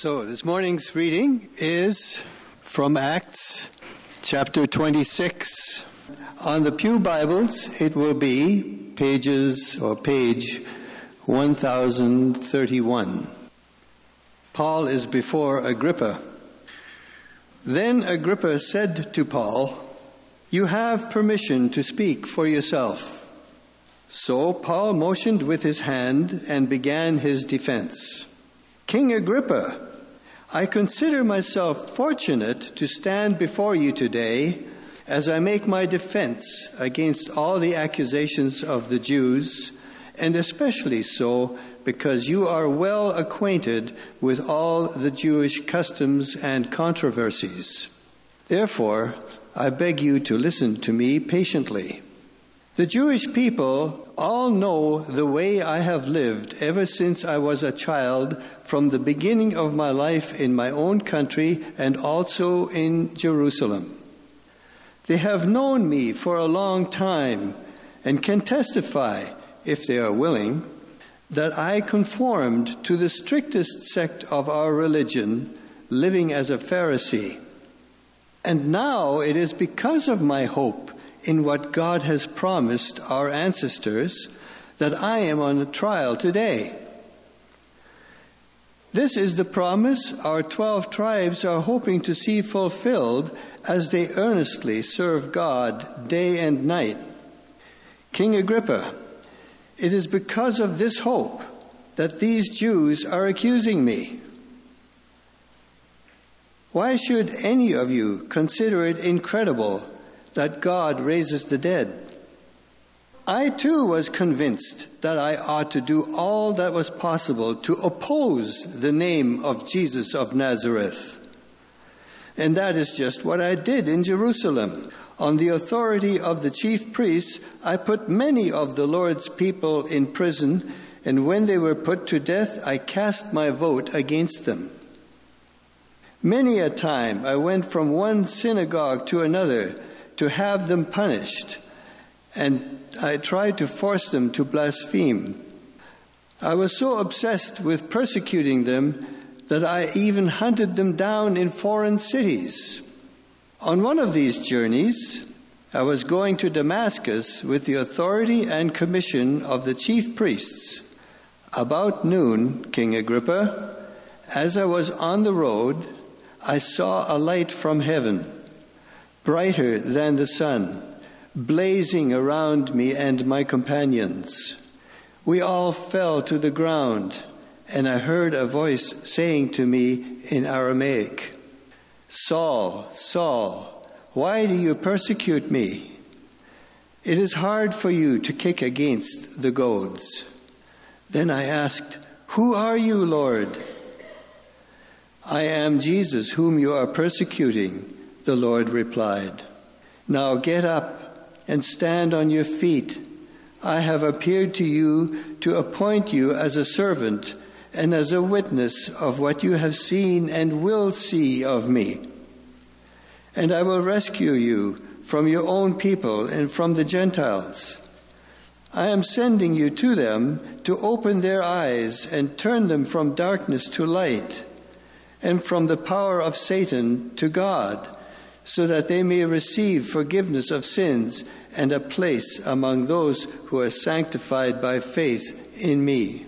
So this morning's reading is from Acts chapter 26. On the Pew Bibles, it will be page 1031. Paul is before Agrippa. Then Agrippa said to Paul, "You have permission to speak for yourself." So Paul motioned with his hand and began his defense. "King Agrippa, I consider myself fortunate to stand before you today as I make my defense against all the accusations of the Jews, and especially so because you are well acquainted with all the Jewish customs and controversies. Therefore, I beg you to listen to me patiently. The Jewish people all know the way I have lived ever since I was a child, from the beginning of my life in my own country and also in Jerusalem. They have known me for a long time and can testify, if they are willing, that I conformed to the strictest sect of our religion, living as a Pharisee. And now it is because of my hope in what God has promised our ancestors that I am on trial today. This is the promise our 12 tribes are hoping to see fulfilled as they earnestly serve God day and night. King Agrippa, it is because of this hope that these Jews are accusing me. Why should any of you consider it incredible that God raises the dead? I too was convinced that I ought to do all that was possible to oppose the name of Jesus of Nazareth. And that is just what I did in Jerusalem. On the authority of the chief priests, I put many of the Lord's people in prison, and when they were put to death, I cast my vote against them. Many a time I went from one synagogue to another to have them punished, and I tried to force them to blaspheme. I was so obsessed with persecuting them that I even hunted them down in foreign cities. On one of these journeys, I was going to Damascus with the authority and commission of the chief priests. About noon, King Agrippa, as I was on the road, I saw a light from heaven, brighter than the sun, blazing around me and my companions. We all fell to the ground, and I heard a voice saying to me in Aramaic, "Saul, Saul, why do you persecute me? It is hard for you to kick against the goads." Then I asked, "Who are you, Lord?" "I am Jesus, whom you are persecuting," the Lord replied. "Now get up and stand on your feet. I have appeared to you to appoint you as a servant and as a witness of what you have seen and will see of me. And I will rescue you from your own people and from the Gentiles. I am sending you to them to open their eyes and turn them from darkness to light and from the power of Satan to God, so that they may receive forgiveness of sins and a place among those who are sanctified by faith in me."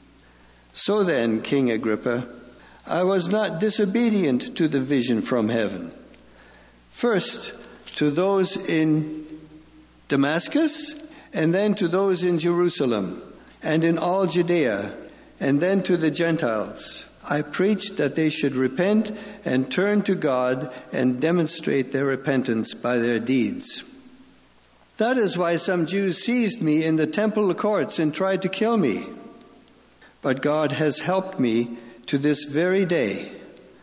So then, King Agrippa, I was not disobedient to the vision from heaven. First to those in Damascus, and then to those in Jerusalem, and in all Judea, and then to the Gentiles. I preached that they should repent and turn to God and demonstrate their repentance by their deeds. That is why some Jews seized me in the temple courts and tried to kill me. But God has helped me to this very day.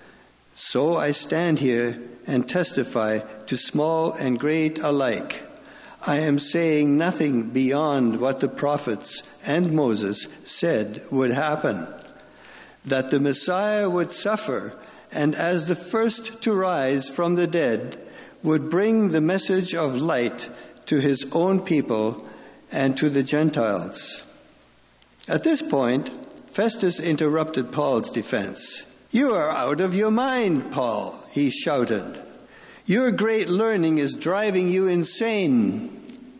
So I stand here and testify to small and great alike. I am saying nothing beyond what the prophets and Moses said would happen, that the Messiah would suffer, and as the first to rise from the dead, would bring the message of light to his own people and to the Gentiles. At this point, Festus interrupted Paul's defense. "You are out of your mind, Paul," he shouted. "Your great learning is driving you insane."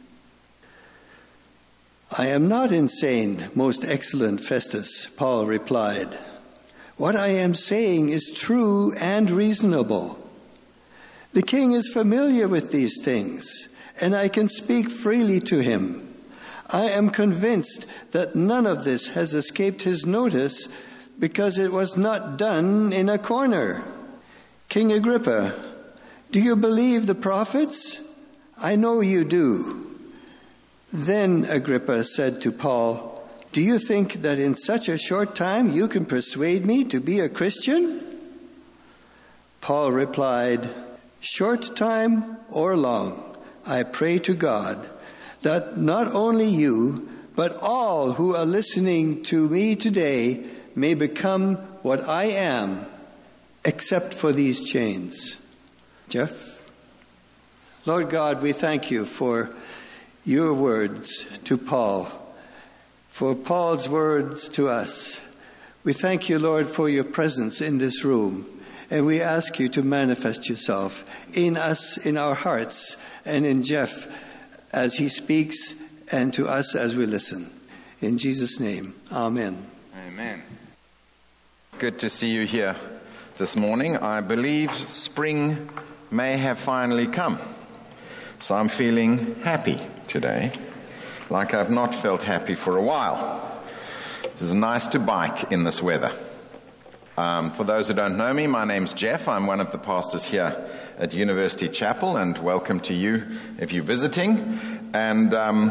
"I am not insane, most excellent Festus," Paul replied. "What I am saying is true and reasonable. The king is familiar with these things, and I can speak freely to him. I am convinced that none of this has escaped his notice because it was not done in a corner. King Agrippa, do you believe the prophets? I know you do." Then Agrippa said to Paul, "Do you think that in such a short time you can persuade me to be a Christian?" Paul replied, "Short time or long, I pray to God that not only you, but all who are listening to me today may become what I am, except for these chains." Jeff? Lord God, we thank you for your words to Paul, for Paul's words to us. We thank you, Lord, for your presence in this room, and we ask you to manifest yourself in us, in our hearts, and in Jeff as he speaks, and to us as we listen. In Jesus' name, amen. Amen. Good to see you here this morning. I believe spring may have finally come. So I'm feeling happy today, like I've not felt happy for a while. It is nice to bike in this weather. For those who don't know me, my name's Jeff. I'm one of the pastors here at University Chapel, and welcome to you if you're visiting. And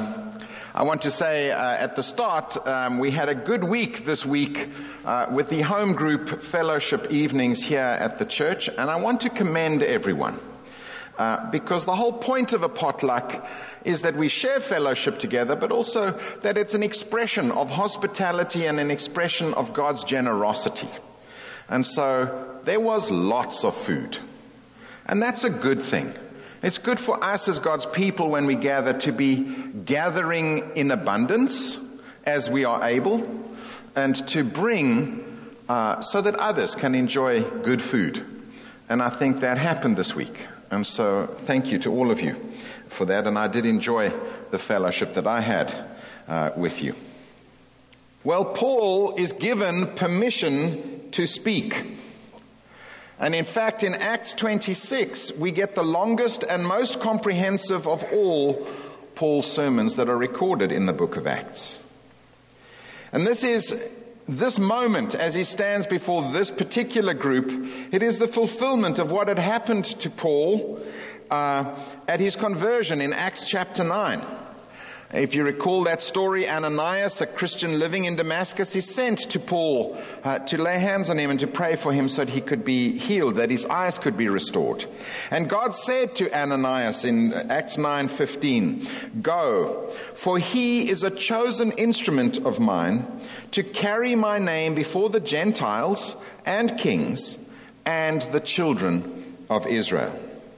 I want to say at the start, we had a good week this week with the home group fellowship evenings here at the church, and I want to commend everyone. Because the whole point of a potluck is that we share fellowship together, but also that it's an expression of hospitality and an expression of God's generosity. And so there was lots of food. And that's a good thing. It's good for us as God's people when we gather to be gathering in abundance as we are able, and to bring so that others can enjoy good food. And I think that happened this week. And so thank you to all of you for that. And I did enjoy the fellowship that I had with you. Well, Paul is given permission to speak. And in fact, in Acts 26, we get the longest and most comprehensive of all Paul's sermons that are recorded in the book of Acts. And this moment, as he stands before this particular group, it is the fulfillment of what had happened to Paul at his conversion in Acts chapter 9. If you recall that story, Ananias, a Christian living in Damascus, is sent to Paul to lay hands on him and to pray for him so that he could be healed, that his eyes could be restored. And God said to Ananias in Acts 9:15, "Go, for he is a chosen instrument of mine to carry my name before the Gentiles and kings and the children of Israel."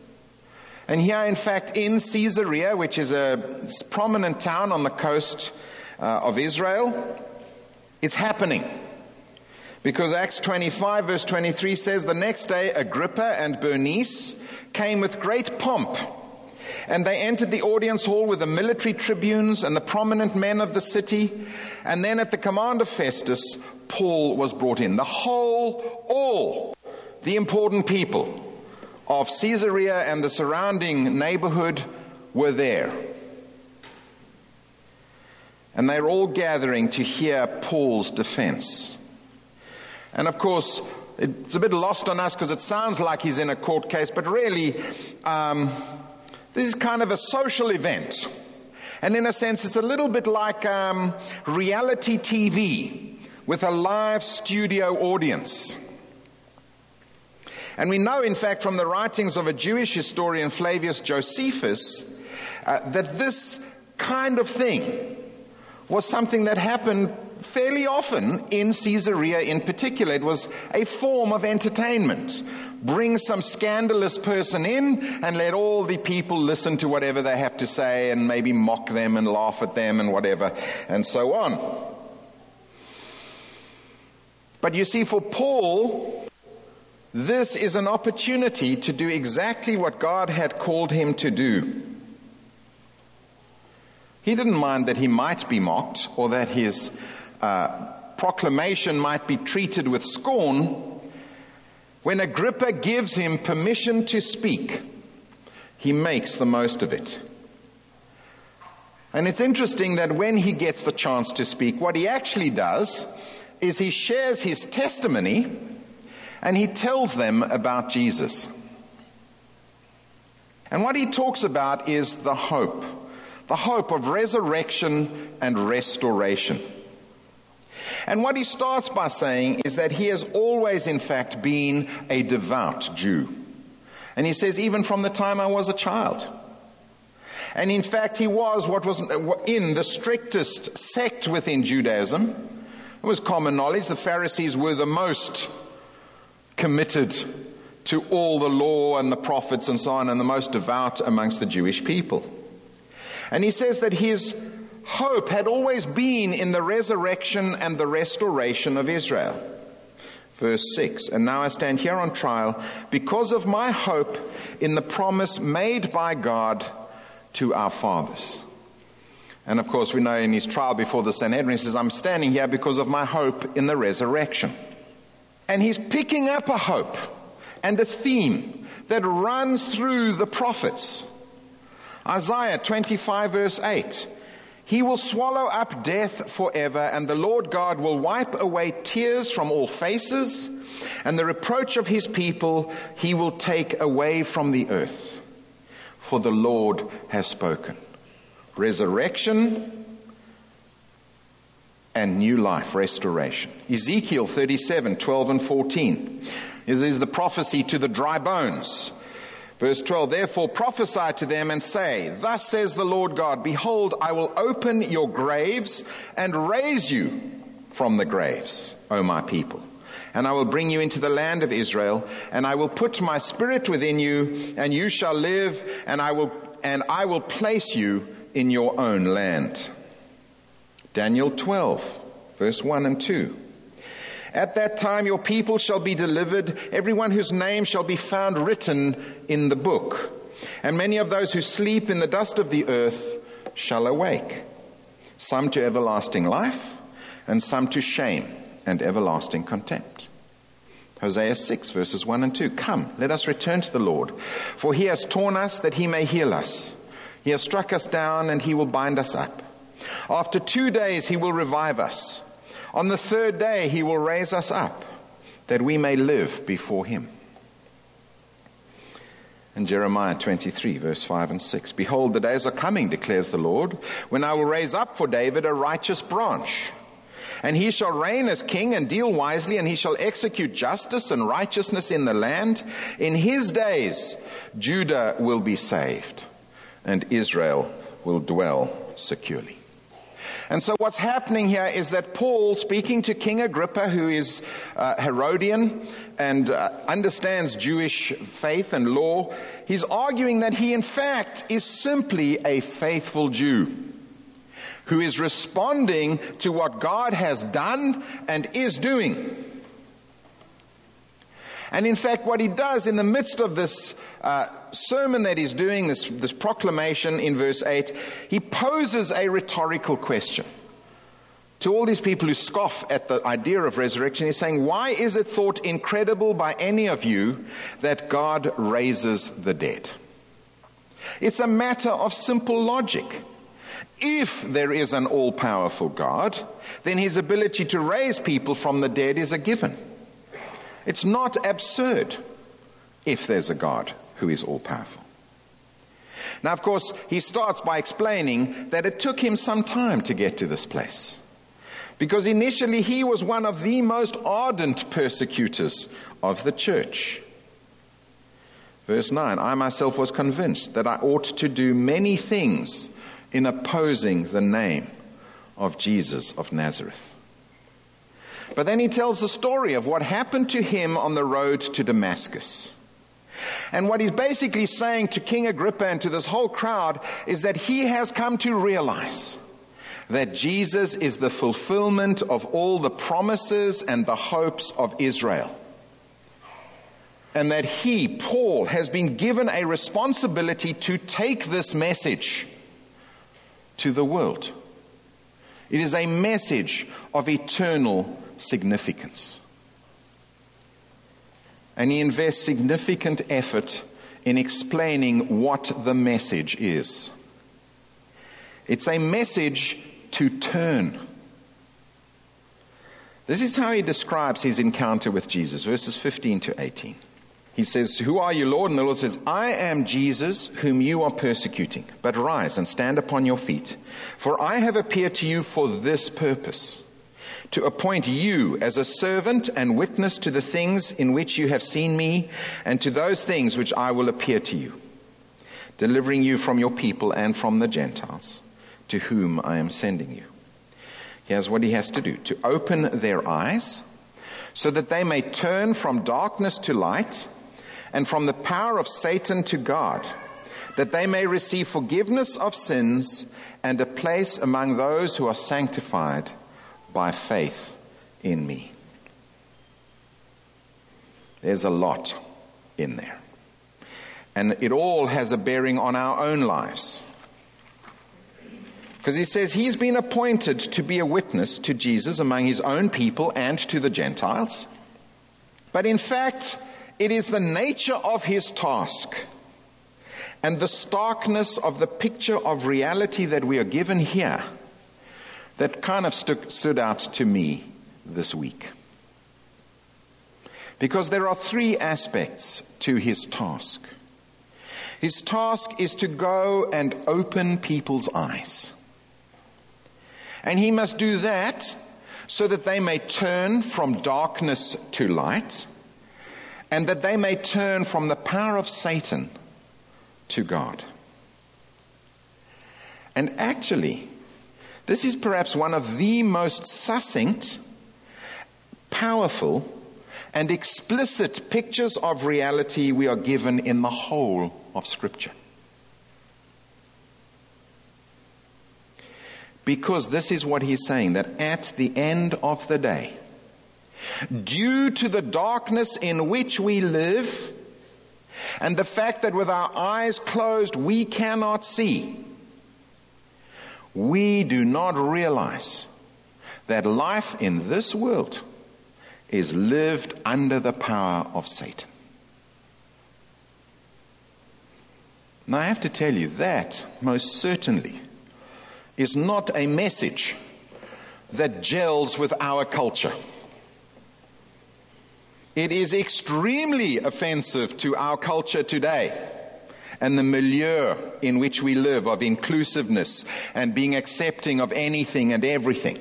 And here, in fact, in Caesarea, which is a prominent town on the coast of Israel, it's happening. Because Acts 25 verse 23 says, "The next day Agrippa and Bernice came with great pomp, and they entered the audience hall with the military tribunes and the prominent men of the city. And then at the command of Festus, Paul was brought in." All the important people of Caesarea and the surrounding neighborhood were there. And they were all gathering to hear Paul's defense. And of course, it's a bit lost on us because it sounds like he's in a court case, but really, this is kind of a social event. And in a sense, it's a little bit like reality TV with a live studio audience. And we know, in fact, from the writings of a Jewish historian, Flavius Josephus, that this kind of thing was something that happened fairly often in Caesarea in particular. It was a form of entertainment. Bring some scandalous person in and let all the people listen to whatever they have to say and maybe mock them and laugh at them and whatever, and so on. But you see, for Paul, This is an opportunity to do exactly what God had called him to do. He didn't mind that he might be mocked or that his proclamation might be treated with scorn. When Agrippa gives him permission to speak, he makes the most of it. And it's interesting that when he gets the chance to speak, what he actually does is he shares his testimony and he tells them about Jesus. And what he talks about is the hope of resurrection and restoration. And what he starts by saying is that he has always, in fact, been a devout Jew. And he says, even from the time I was a child. And in fact, he was what was in the strictest sect within Judaism. It was common knowledge the Pharisees were the most committed to all the law and the prophets and so on, and the most devout amongst the Jewish people. And he says that his hope had always been in the resurrection and the restoration of Israel. Verse 6, and now I stand here on trial because of my hope in the promise made by God to our fathers. And of course we know in his trial before the Sanhedrin, he says, I'm standing here because of my hope in the resurrection. And he's picking up a hope and a theme that runs through the prophets. Isaiah 25 verse 8. He will swallow up death forever, and the Lord God will wipe away tears from all faces, and the reproach of his people he will take away from the earth. For the Lord has spoken. Resurrection and new life, restoration. Ezekiel 37, 12 and 14. This is the prophecy to the dry bones. Verse 12, therefore prophesy to them and say, thus says the Lord God, behold, I will open your graves and raise you from the graves, O my people. And I will bring you into the land of Israel, and I will put my spirit within you, and you shall live, and I will place you in your own land. Daniel 12, verse 1 and 2. At that time your people shall be delivered, everyone whose name shall be found written in the book. And many of those who sleep in the dust of the earth shall awake, some to everlasting life, and some to shame and everlasting contempt. Hosea 6, verses 1 and 2. Come, let us return to the Lord, for he has torn us that he may heal us. He has struck us down and he will bind us up. After 2 days he will revive us. On the third day he will raise us up, that we may live before him. And Jeremiah 23, verse 5 and 6. Behold, the days are coming, declares the Lord, when I will raise up for David a righteous branch. And he shall reign as king and deal wisely, and he shall execute justice and righteousness in the land. In his days Judah will be saved, and Israel will dwell securely. And so what's happening here is that Paul, speaking to King Agrippa, who is Herodian and understands Jewish faith and law, he's arguing that he in fact is simply a faithful Jew who is responding to what God has done and is doing. And in fact, what he does in the midst of this sermon that he's doing, this proclamation in verse 8, he poses a rhetorical question to all these people who scoff at the idea of resurrection. He's saying, why is it thought incredible by any of you that God raises the dead? It's a matter of simple logic. If there is an all-powerful God, then his ability to raise people from the dead is a given. It's not absurd if there's a God who is all-powerful. Now, of course, he starts by explaining that it took him some time to get to this place, because initially he was one of the most ardent persecutors of the church. Verse 9, I myself was convinced that I ought to do many things in opposing the name of Jesus of Nazareth. But then he tells the story of what happened to him on the road to Damascus. And what he's basically saying to King Agrippa and to this whole crowd is that he has come to realize that Jesus is the fulfillment of all the promises and the hopes of Israel. and that he, Paul, has been given a responsibility to take this message to the world. It is a message of eternal significance. And he invests significant effort in explaining what the message is. It's a message to turn. This is how he describes his encounter with Jesus, verses 15 to 18. He says, "Who are you, Lord?" And the Lord says, "I am Jesus, whom you are persecuting. But rise and stand upon your feet. For I have appeared to you for this purpose, to appoint you as a servant and witness to the things in which you have seen me, and to those things which I will appear to you, delivering you from your people and from the Gentiles, to whom I am sending you." Here's what he has to do: to open their eyes, so that they may turn from darkness to light, and from the power of Satan to God, that they may receive forgiveness of sins and a place among those who are sanctified by faith in me. There's a lot in there. And it all has a bearing on our own lives. Because he says he's been appointed to be a witness to Jesus among his own people and to the Gentiles. But in fact, it is the nature of his task and the starkness of the picture of reality that we are given here that kind of stood out to me this week. Because there are three aspects to his task. His task is to go and open people's eyes. And he must do that so that they may turn from darkness to light, and that they may turn from the power of Satan to God. And actually, this is perhaps one of the most succinct, powerful, and explicit pictures of reality we are given in the whole of Scripture. Because this is what he's saying, that at the end of the day, due to the darkness in which we live, and the fact that with our eyes closed we cannot see, we do not realize that life in this world is lived under the power of Satan. Now I have to tell you that most certainly is not a message that gels with our culture. It is extremely offensive to our culture today and the milieu in which we live of inclusiveness and being accepting of anything and everything.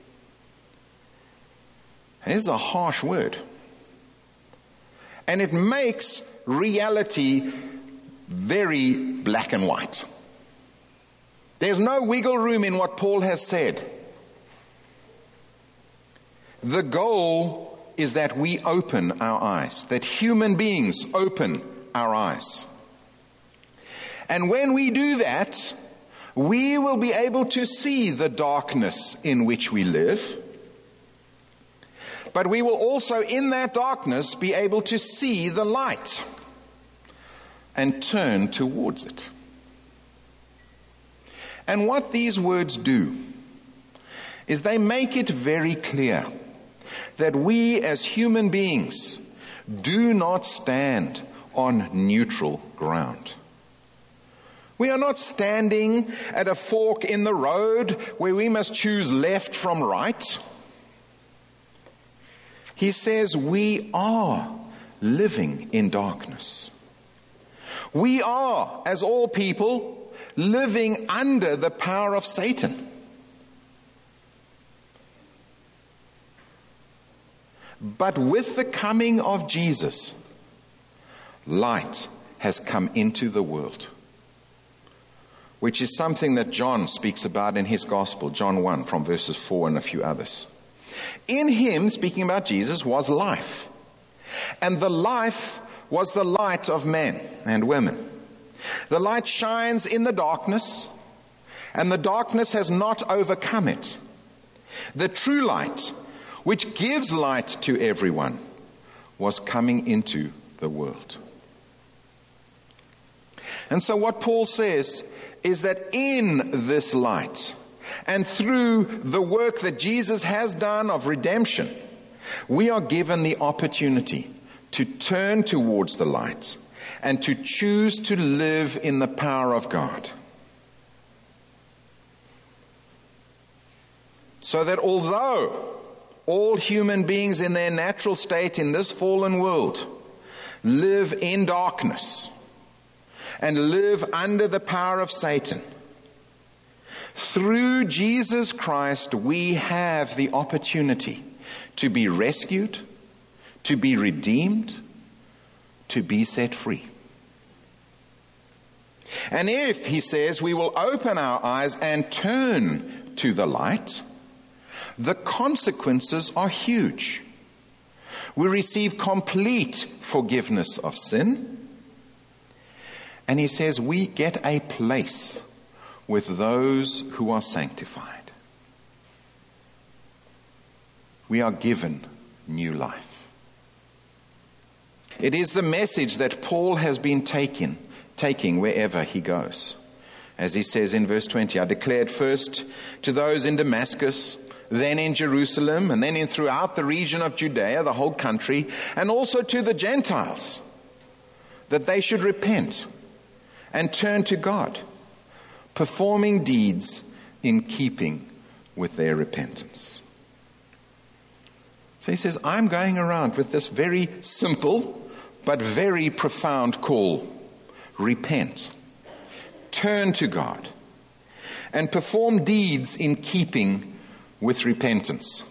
It is a harsh word. And it makes reality very black and white. There's no wiggle room in what Paul has said. The goal is that we open our eyes, that human beings open our eyes. And when we do that, we will be able to see the darkness in which we live. But we will also, in that darkness, be able to see the light and turn towards it. And what these words do is they make it very clear that we as human beings do not stand on neutral ground. We are not standing at a fork in the road where we must choose left from right. He says we are living in darkness. We are, as all people, living under the power of Satan. But with the coming of Jesus, light has come into the world, which is something that John speaks about in his gospel, John 1 from verses 4 and a few others. In him, speaking about Jesus, was life, and the life was the light of men and women. The light shines in the darkness, and the darkness has not overcome it. The true light, which gives light to everyone, was coming into the world. And so what Paul says is that in this light, and through the work that Jesus has done of redemption, we are given the opportunity to turn towards the light and to choose to live in the power of God. So that although all human beings in their natural state in this fallen world live in darkness and live under the power of Satan, through Jesus Christ we have the opportunity to be rescued, to be redeemed, to be set free. And if, he says, we will open our eyes and turn to the light, the consequences are huge. We receive complete forgiveness of sin. And he says we get a place with those who are sanctified. We are given new life. It is the message that Paul has been taking wherever he goes. As he says in verse 20, I declared first to those in Damascus, then in Jerusalem, and then throughout the region of Judea, the whole country, and also to the Gentiles, that they should repent and turn to God, performing deeds in keeping with their repentance. So he says, I'm going around with this very simple but very profound call. Repent, turn to God, and perform deeds in keeping with repentance.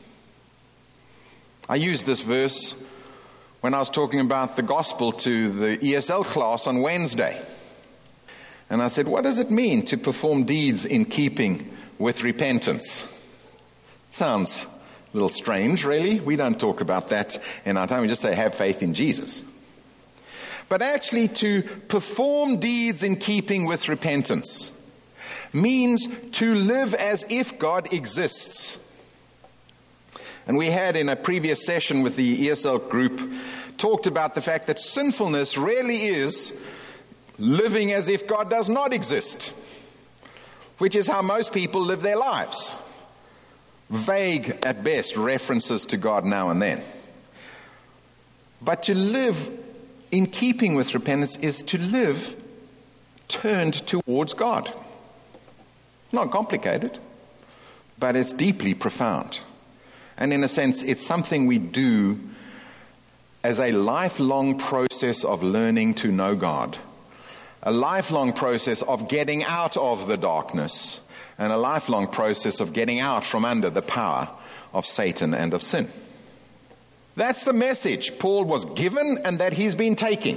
I used this verse when I was talking about the gospel to the ESL class on Wednesday. And I said, what does it mean to perform deeds in keeping with repentance? Sounds a little strange, really. We don't talk about that in our time. We just say, have faith in Jesus. But actually, to perform deeds in keeping with repentance means to live as if God exists. And we had in a previous session with the ESL group talked about the fact that sinfulness really is living as if God does not exist, which is how most people live their lives. Vague, at best, references to God now and then. But to live in keeping with repentance is to live turned towards God. Not complicated, but it's deeply profound. And in a sense, it's something we do as a lifelong process of learning to know God. A lifelong process of getting out of the darkness, and a lifelong process of getting out from under the power of Satan and of sin. That's the message Paul was given and that he's been taking.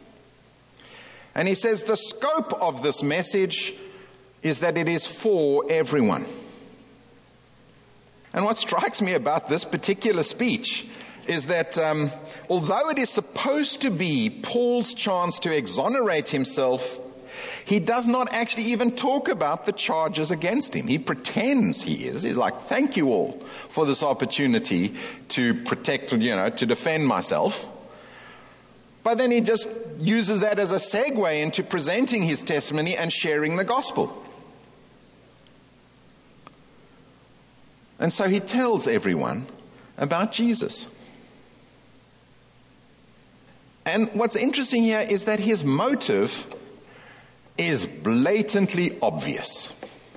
And he says the scope of this message is that it is for everyone. And what strikes me about this particular speech is that although it is supposed to be Paul's chance to exonerate himself, he does not actually even talk about the charges against him. He pretends he is. He's like, thank you all for this opportunity to protect, to defend myself. But then he just uses that as a segue into presenting his testimony and sharing the gospel. And so he tells everyone about Jesus. And what's interesting here is that his motive is blatantly obvious.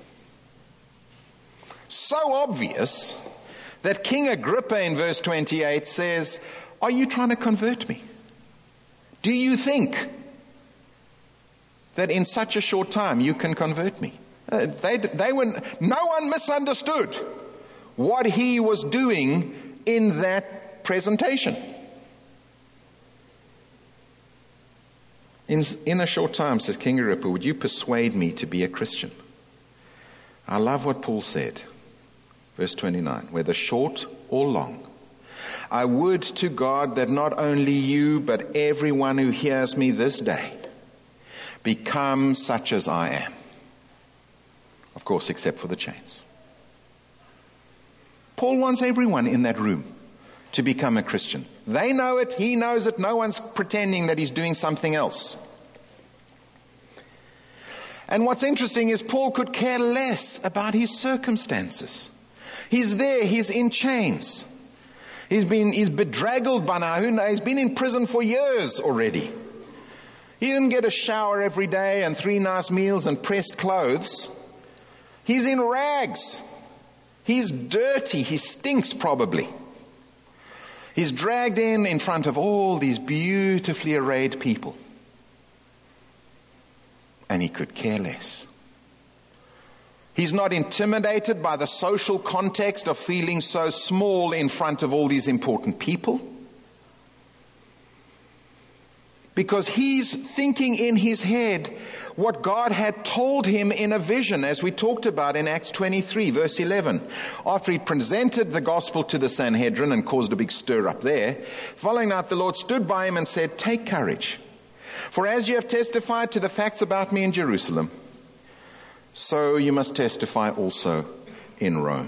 So obvious that King Agrippa in verse 28 says, are you trying to convert me? Do you think that in such a short time you can convert me? No one misunderstood what he was doing in that presentation. In a short time, says King Agrippa, would you persuade me to be a Christian? I love what Paul said. Verse 29, whether short or long. I would to God that not only you, but everyone who hears me this day become such as I am. Of course, except for the chains. Paul wants everyone in that room to become a Christian. They know it, he knows it, no one's pretending that he's doing something else. And what's interesting is Paul could care less about his circumstances. He's there, he's in chains. He's bedraggled by now. Who knows? He's been in prison for years already. He didn't get a shower every day and 3 nice meals and pressed clothes. He's in rags. He's dirty. He stinks probably. He's dragged in front of all these beautifully arrayed people. And he could care less. He's not intimidated by the social context of feeling so small in front of all these important people. Because he's thinking in his head what God had told him in a vision, as we talked about in Acts 23, verse 11. After he presented the gospel to the Sanhedrin and caused a big stir up there, following that, the Lord stood by him and said, "Take courage, for as you have testified to the facts about me in Jerusalem, so you must testify also in Rome."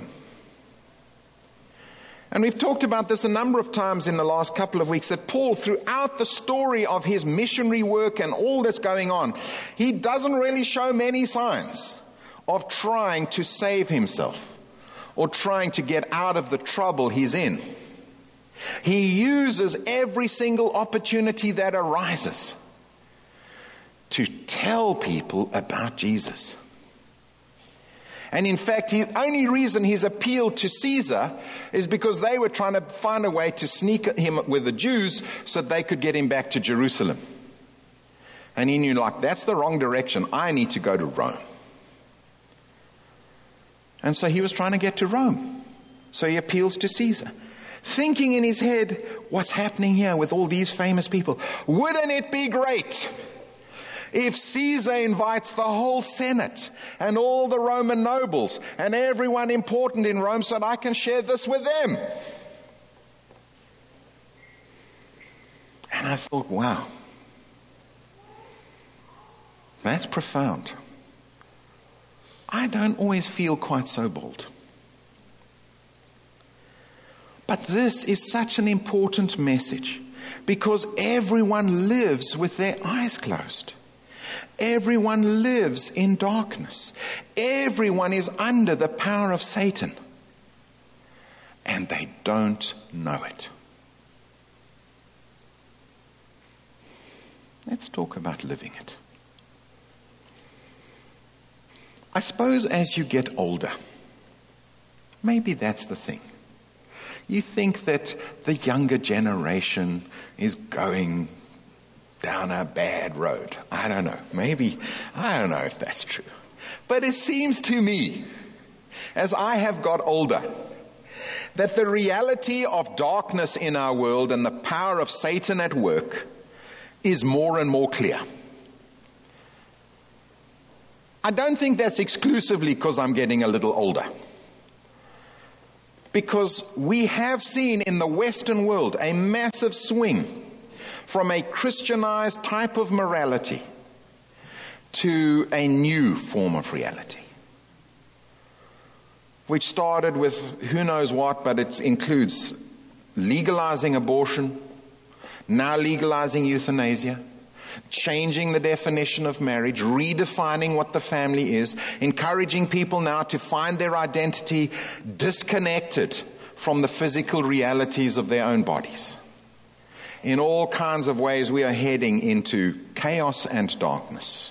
And we've talked about this a number of times in the last couple of weeks, that Paul, throughout the story of his missionary work and all that's going on, he doesn't really show many signs of trying to save himself or trying to get out of the trouble he's in. He uses every single opportunity that arises to tell people about Jesus. And in fact, the only reason he's appealed to Caesar is because they were trying to find a way to sneak him with the Jews so they could get him back to Jerusalem. And he knew, that's the wrong direction. I need to go to Rome. And so he was trying to get to Rome. So he appeals to Caesar, thinking in his head, what's happening here with all these famous people? Wouldn't it be great if Caesar invites the whole Senate and all the Roman nobles and everyone important in Rome so that I can share this with them? And I thought, wow, that's profound. I don't always feel quite so bold. But this is such an important message because everyone lives with their eyes closed. Everyone lives in darkness. Everyone is under the power of Satan. And they don't know it. Let's talk about living it. I suppose as you get older, maybe that's the thing. You think that the younger generation is going down a bad road. I don't know. I don't know if that's true. But it seems to me, as I have got older, that the reality of darkness in our world and the power of Satan at work is more and more clear. I don't think that's exclusively because I'm getting a little older. Because we have seen in the Western world a massive swing from a Christianized type of morality to a new form of reality, which started with who knows what, but it includes legalizing abortion, now legalizing euthanasia, changing the definition of marriage, redefining what the family is, encouraging people now to find their identity disconnected from the physical realities of their own bodies. In all kinds of ways, we are heading into chaos and darkness.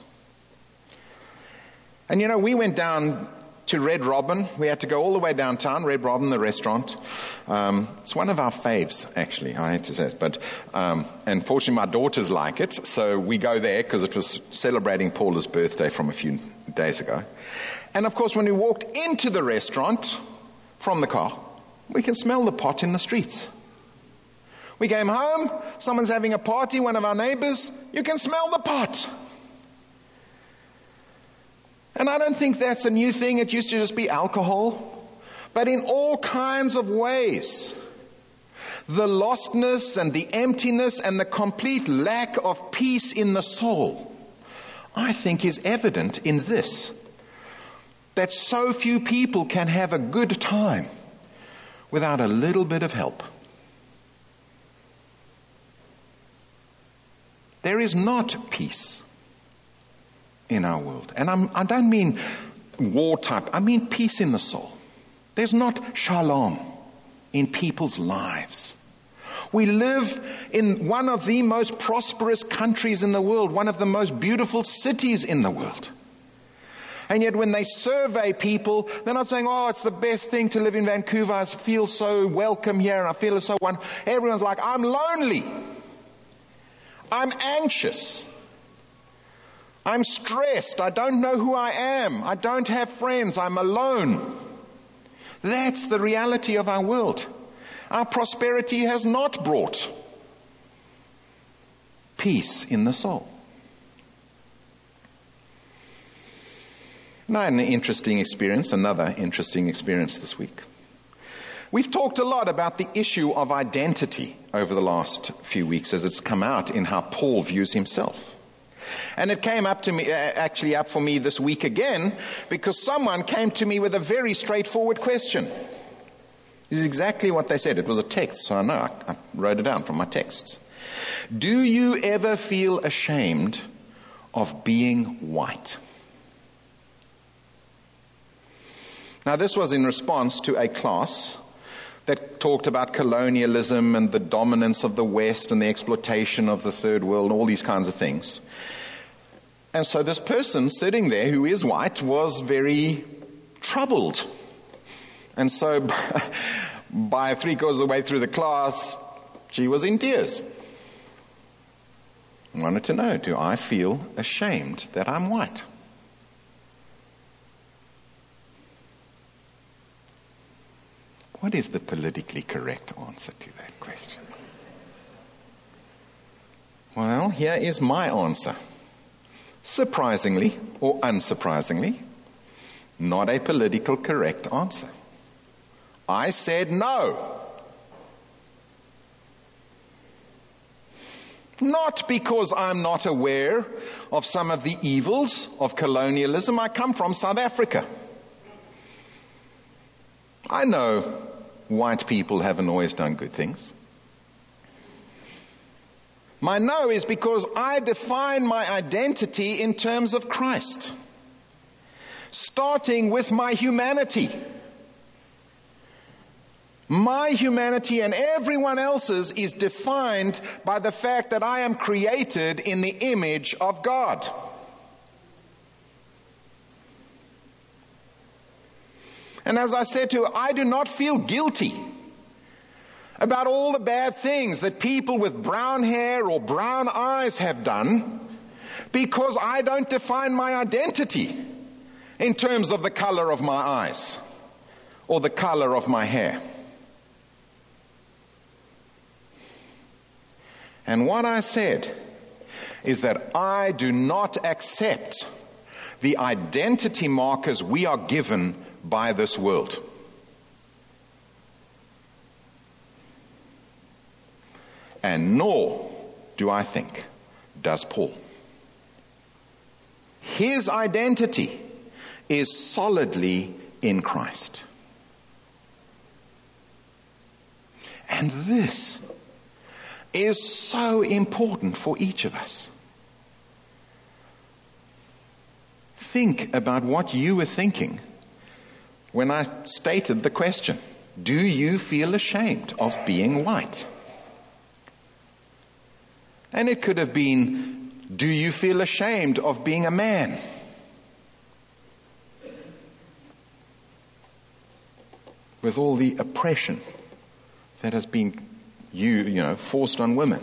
And we went down to Red Robin. We had to go all the way downtown, Red Robin, the restaurant. It's one of our faves, actually, I hate to say it. But unfortunately, my daughters like it, so we go there because it was celebrating Paula's birthday from a few days ago. And of course, when we walked into the restaurant from the car, we can smell the pot in the streets. We came home, someone's having a party, one of our neighbors, you can smell the pot. And I don't think that's a new thing. It used to just be alcohol. But in all kinds of ways, the lostness and the emptiness and the complete lack of peace in the soul, I think is evident in this. That so few people can have a good time without a little bit of help. There is not peace in our world. And I don't mean war type. I mean peace in the soul. There's not shalom in people's lives. We live in one of the most prosperous countries in the world, one of the most beautiful cities in the world. And yet when they survey people, they're not saying, oh, it's the best thing to live in Vancouver. I feel so welcome here and I feel so wonderful. Everyone's like, I'm lonely. I'm anxious. I'm stressed. I don't know who I am. I don't have friends. I'm alone. That's the reality of our world. Our prosperity has not brought peace in the soul. And I had another interesting experience this week. We've talked a lot about the issue of identity over the last few weeks as it's come out in how Paul views himself. And it came up for me this week again, because someone came to me with a very straightforward question. This is exactly what they said. It was a text, so I know. I wrote it down from my texts. Do you ever feel ashamed of being white? Now, this was in response to a class that talked about colonialism and the dominance of the West and the exploitation of the third world and all these kinds of things. And so this person sitting there who is white was very troubled. And so by 3/4 of the way through the class, she was in tears. I wanted to know, do I feel ashamed that I'm white? What is the politically correct answer to that question? Well, here is my answer. Surprisingly, or unsurprisingly, not a political correct answer. I said no. Not because I'm not aware of some of the evils of colonialism. I come from South Africa. I know white people haven't always done good things. My no is because I define my identity in terms of Christ, starting with my humanity. My humanity and everyone else's is defined by the fact that I am created in the image of God. And as I said to her, I do not feel guilty about all the bad things that people with brown hair or brown eyes have done, because I don't define my identity in terms of the color of my eyes or the color of my hair. And what I said is that I do not accept the identity markers we are given by this world. And nor do I think does Paul. His identity is solidly in Christ. And this is so important for each of us. Think about what you were thinking when I stated the question, do you feel ashamed of being white? And it could have been, do you feel ashamed of being a man? With all the oppression that has been forced on women.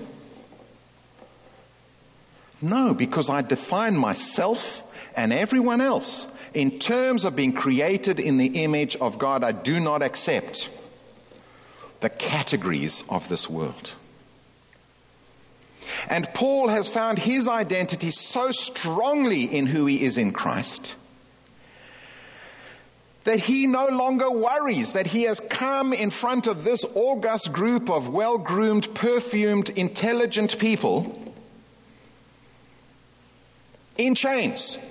No, because I define myself and everyone else in terms of being created in the image of God. I do not accept the categories of this world. And Paul has found his identity so strongly in who he is in Christ that he no longer worries that he has come in front of this august group of well-groomed, perfumed, intelligent people in chains.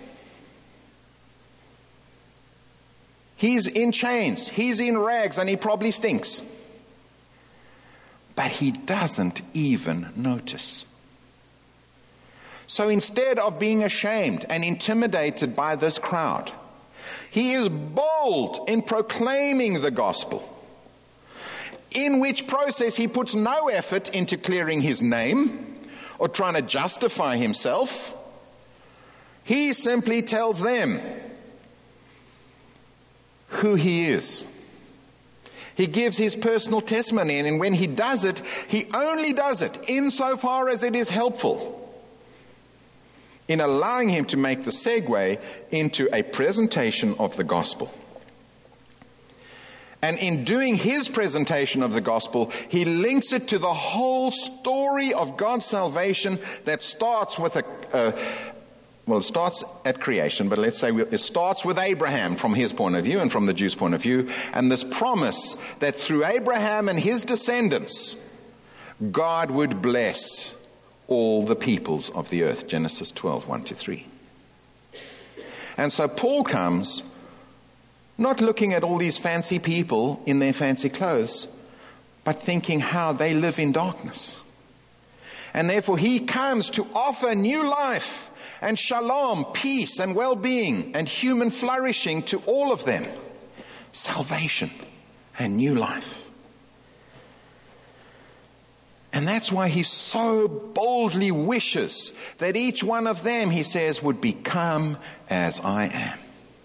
He's in chains, he's in rags, and he probably stinks. But he doesn't even notice. So instead of being ashamed and intimidated by this crowd, he is bold in proclaiming the gospel, in which process he puts no effort into clearing his name or trying to justify himself. He simply tells them who he is. He gives his personal testimony, and when he does it, he only does it insofar as it is helpful in allowing him to make the segue into a presentation of the gospel. And in doing his presentation of the gospel, he links it to the whole story of God's salvation that starts with it starts at creation, but let's say it starts with Abraham from his point of view and from the Jews' point of view, and this promise that through Abraham and his descendants, God would bless all the peoples of the earth, Genesis 12, 1-3. And so Paul comes, not looking at all these fancy people in their fancy clothes, but thinking how they live in darkness. And therefore he comes to offer new life and shalom, peace and well-being and human flourishing to all of them. Salvation and new life. And that's why he so boldly wishes that each one of them, he says, would become as I am.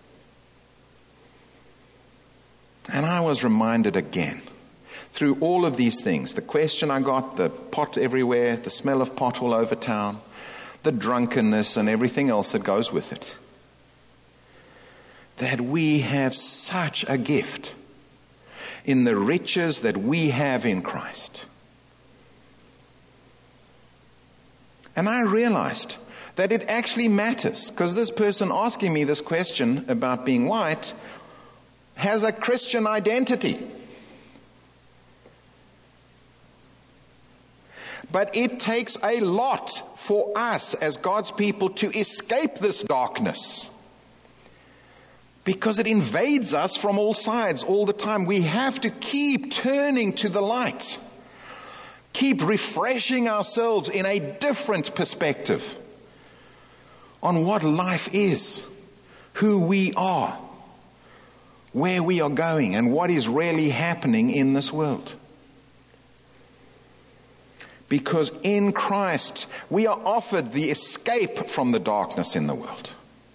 And I was reminded again, through all of these things, the question I got, the pot everywhere, the smell of pot all over town, the drunkenness and everything else that goes with it, that we have such a gift in the riches that we have in Christ. And I realized that it actually matters, because this person asking me this question about being white has a Christian identity. But it takes a lot for us as God's people to escape this darkness, because it invades us from all sides all the time. We have to keep turning to the light, keep refreshing ourselves in a different perspective on what life is, who we are, where we are going, and what is really happening in this world. Because in Christ, we are offered the escape from the darkness in the world.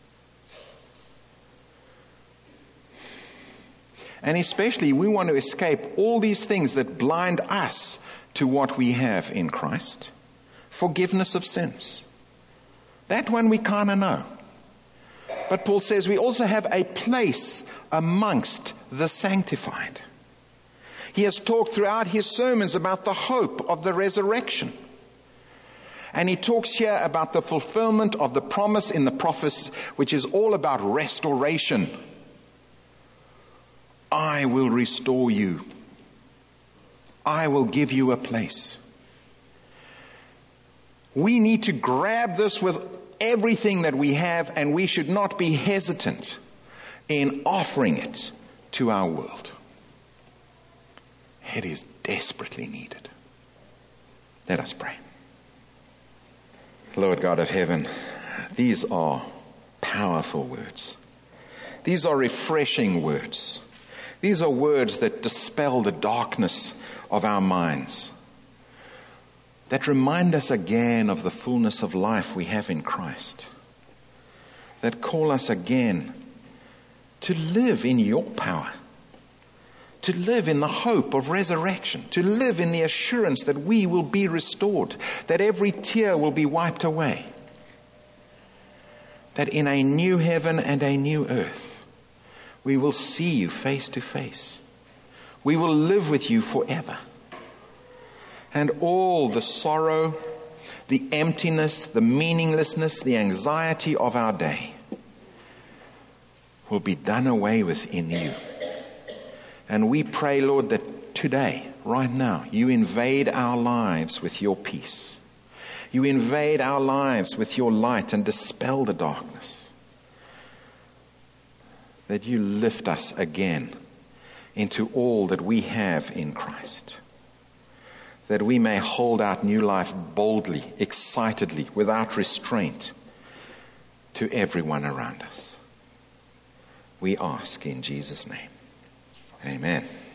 And especially, we want to escape all these things that blind us to what we have in Christ. Forgiveness of sins. That one we kind of know. But Paul says we also have a place amongst the sanctified. He has talked throughout his sermons about the hope of the resurrection. And he talks here about the fulfillment of the promise in the prophets, which is all about restoration. I will restore you. I will give you a place. We need to grab this with everything that we have, and we should not be hesitant in offering it to our world. It is desperately needed. Let us pray. Lord God of heaven, these are powerful words. These are refreshing words. These are words that dispel the darkness of our minds, that remind us again of the fullness of life we have in Christ, that call us again to live in your power, to live in the hope of resurrection, to live in the assurance that we will be restored, that every tear will be wiped away, that in a new heaven and a new earth, we will see you face to face. We will live with you forever. And all the sorrow, the emptiness, the meaninglessness, the anxiety of our day will be done away with in you. And we pray, Lord, that today, right now, you invade our lives with your peace. You invade our lives with your light and dispel the darkness. That you lift us again into all that we have in Christ. that we may hold out new life boldly, excitedly, without restraint to everyone around us. We ask in Jesus' name. Amen.